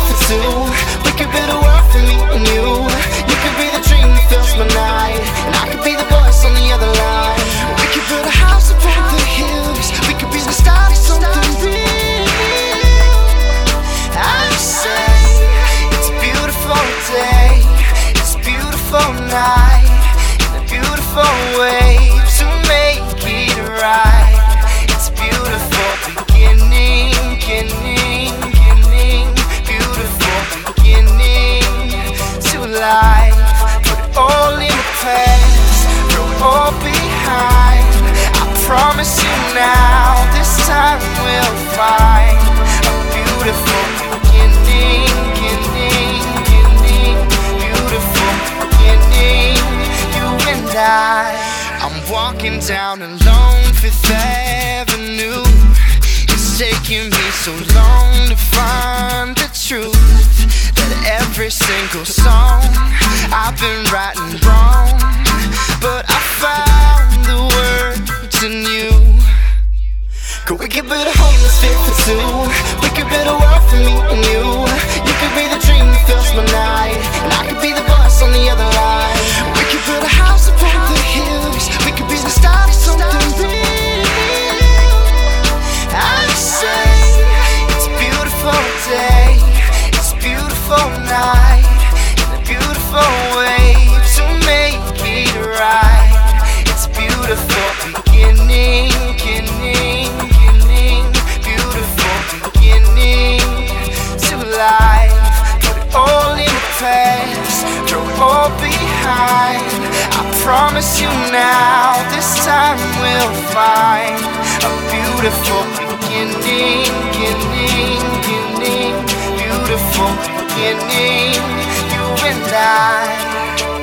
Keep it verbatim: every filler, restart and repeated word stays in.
for two. We could build a world for me and you. You could be the dream that fills my night, and I could be the voice on the other line. We could build a house upon the hills. We could be the start of something real. I say it's a beautiful day, it's a beautiful night, and a beautiful way to make it right. It's a beautiful beginning, beginning, beginning, beautiful beginning to life. Put it all in the past, throw it all behind. I promise you now, this time we'll find a beautiful beginning, beginning, beginning, beautiful beginning, you and I. I'm walking down alone Fifth Avenue. It's taking me so long to find the truth, that every single song I've been writing wrong, but I found the words in you. Could we could build a home that's fit for two. We could build a world for me and you. You could be the dream that fills my night, and I could be the voice on the other line. We could build a house upon the hills. We could be the start of something real. I say it's a beautiful day, it's a beautiful night, and a beautiful way to make it right. It's a beautiful beginning, beginning, beginning, beautiful beginning to life. Put it all in the past, throw it all behind. I promise you now, this time we'll find a beautiful beginning, beginning, beginning, beautiful beginning, you and I.